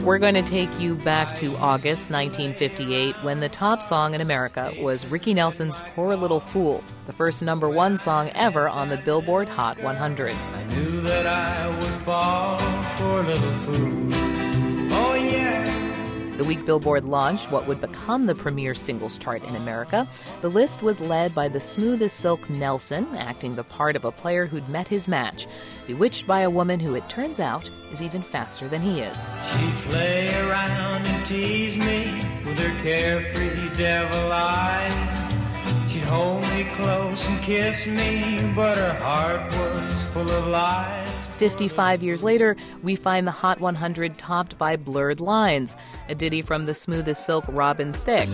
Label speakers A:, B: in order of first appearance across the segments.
A: We're going to take you back to August 1958 when the top song in America was Ricky Nelson's Poor Little Fool, the first #1 song ever on the Billboard Hot 100.
B: I knew that I would fall, poor little fool. Oh, yeah.
A: The week Billboard launched what would become the premier singles chart in America, the list was led by the smooth as silk Nelson, acting the part of a player who'd met his match, bewitched by a woman who, it turns out, is even faster than he is.
B: She'd play around and tease me with her carefree devil eyes. She'd hold me close and kiss me, but her heart was full of lies.
A: 55 years later, we find the Hot 100 topped by Blurred Lines, a ditty from the smooth as silk Robin Thicke.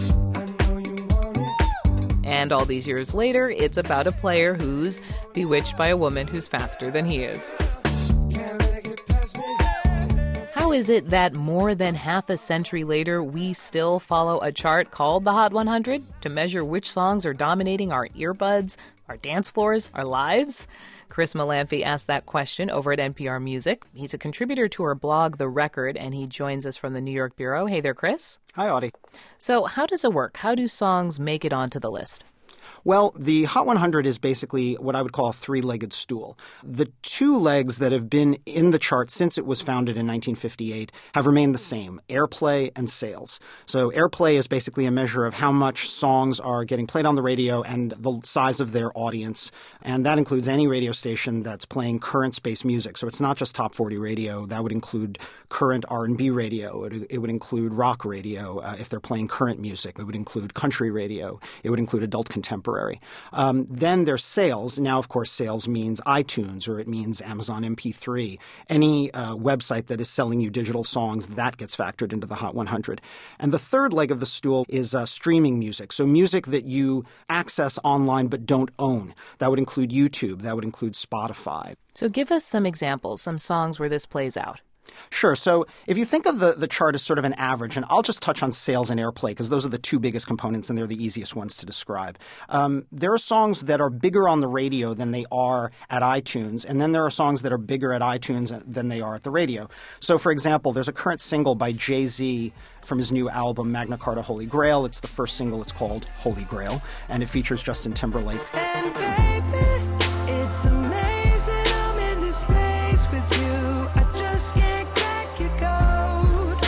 A: And all these years later, it's about a player who's bewitched by a woman who's faster than he is. How is it that more than half a century later, we still follow a chart called the Hot 100 to measure which songs are dominating our earbuds, our dance floors, our lives? Chris Molanphy asked that question over at NPR Music. He's a contributor to our blog, The Record, and he joins us from the New York bureau. Hey there, Chris.
C: Hi, Audie.
A: So how does it work? How do songs make it onto the list?
C: Well, the Hot 100 is basically what I would call a three-legged stool. The two legs that have been in the chart since it was founded in 1958 have remained the same, airplay and sales. So airplay is basically a measure of how much songs are getting played on the radio and the size of their audience. And that includes any radio station that's playing current-based music. So it's not just top 40 radio. That would include current R&B radio. It would include rock radio if they're playing current music. It would include country radio. It would include adult contemporary. Then there's sales. Now, of course, sales means iTunes or it means Amazon MP3. Any website that is selling you digital songs, that gets factored into the Hot 100. And the third leg of the stool is streaming music. So music that you access online but don't own. That would include YouTube. That would include Spotify.
A: So give us some examples, some songs where this plays out.
C: Sure. So if you think of the chart as sort of an average, and I'll just touch on sales and airplay because those are the two biggest components and they're the easiest ones to describe. There are songs that are bigger on the radio than they are at iTunes, and then there are songs that are bigger at iTunes than they are at the radio. So, for example, there's a current single by Jay-Z from his new album, Magna Carta Holy Grail. It's the first single. It's called Holy Grail, and it features Justin Timberlake.
D: And baby, it's amazing I'm in this space with you. I just can't crack your code.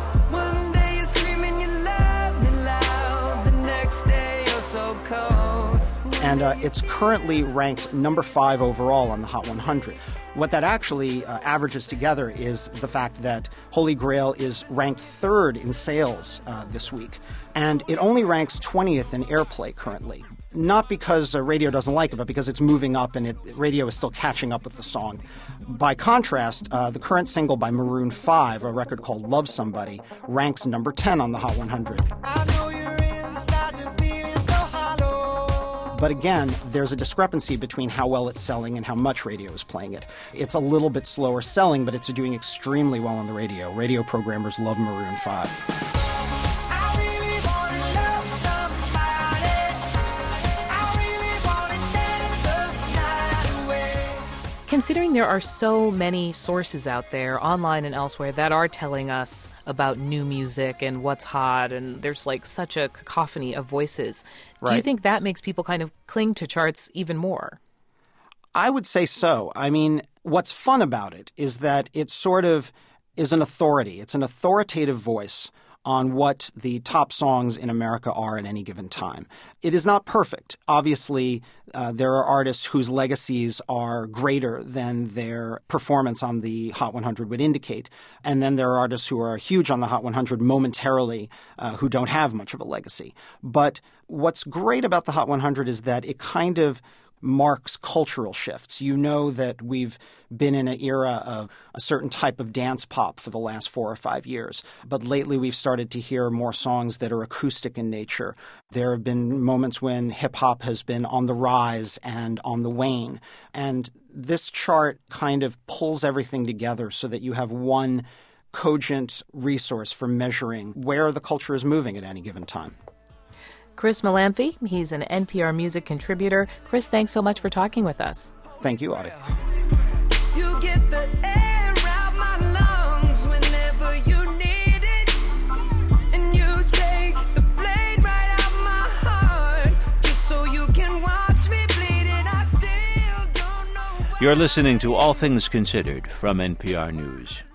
D: One day you're screaming you love me loud. The next day you're so cold.
C: And it's currently ranked number 5 overall on the Hot 100. What that actually averages together is the fact that Holy Grail is ranked 3rd in sales this week. And it only ranks 20th in airplay currently. Not because radio doesn't like it, but because it's moving up and radio is still catching up with the song. By contrast, the current single by Maroon 5, a record called Love Somebody, ranks number 10 on the Hot 100.
D: I know you're inside, you're feeling so hollow.
C: But again, there's a discrepancy between how well it's selling and how much radio is playing it. It's a little bit slower selling, but it's doing extremely well on the radio. Radio programmers love Maroon 5.
A: Considering there are so many sources out there, online and elsewhere, that are telling us about new music and what's hot, and there's like such a cacophony of voices, Do you think that makes people kind of cling to charts even more?
C: I would say so. I mean, what's fun about it is that it sort of is an authority. It's an authoritative voice on what the top songs in America are at any given time. It is not perfect. Obviously, there are artists whose legacies are greater than their performance on the Hot 100 would indicate. And then there are artists who are huge on the Hot 100 momentarily who don't have much of a legacy. But what's great about the Hot 100 is that it kind of marks cultural shifts. You know that we've been in an era of a certain type of dance pop for the last 4 or 5 years. But lately we've started to hear more songs that are acoustic in nature. There have been moments when hip-hop has been on the rise and on the wane. And this chart kind of pulls everything together so that you have one cogent resource for measuring where the culture is moving at any given time.
A: Chris Molanphy, he's an NPR Music contributor. Chris, thanks so much for talking with us.
C: Thank you, Audie.
D: You get the air out my lungs whenever you need
E: You're listening to All Things Considered from NPR News.